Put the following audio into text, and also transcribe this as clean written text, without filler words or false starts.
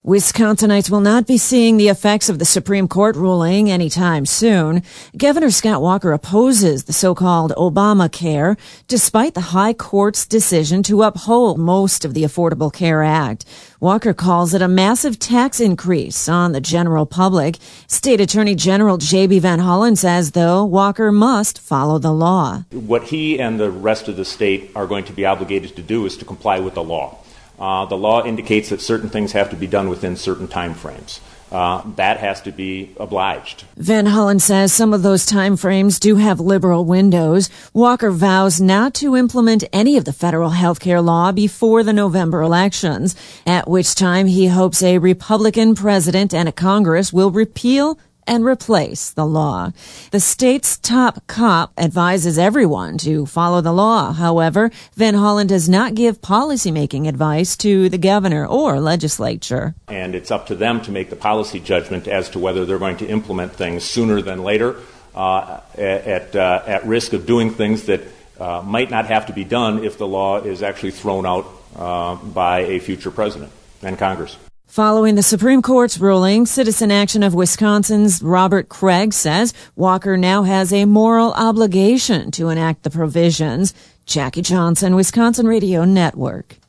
Wisconsinites will not be seeing the effects of the Supreme Court ruling anytime soon. Governor Scott Walker opposes the so-called Obamacare, despite the High Court's decision to uphold most of the Affordable Care Act. Walker calls it a massive tax increase on the general public. State Attorney General J.B. Van Hollen says, though, Walker must follow the law. What he and the rest of the state are going to be obligated to do is to comply with the law. The law indicates that certain things have to be done within certain time frames. That has to be obliged. Van Hollen says some of those time frames do have liberal windows. Walker vows not to implement any of the federal health care law before the November elections, at which time he hopes a Republican president and a Congress will repeal and replace the law. The state's top cop advises everyone to follow the law. However, Van Hollen does not give policymaking advice to the governor or legislature. And it's up to them to make the policy judgment as to whether they're going to implement things sooner than later, at risk of doing things that might not have to be done if the law is actually thrown out by a future president and Congress. Following the Supreme Court's ruling, Citizen Action of Wisconsin's Robert Craig says Walker now has a moral obligation to enact the provisions. Jackie Johnson, Wisconsin Radio Network.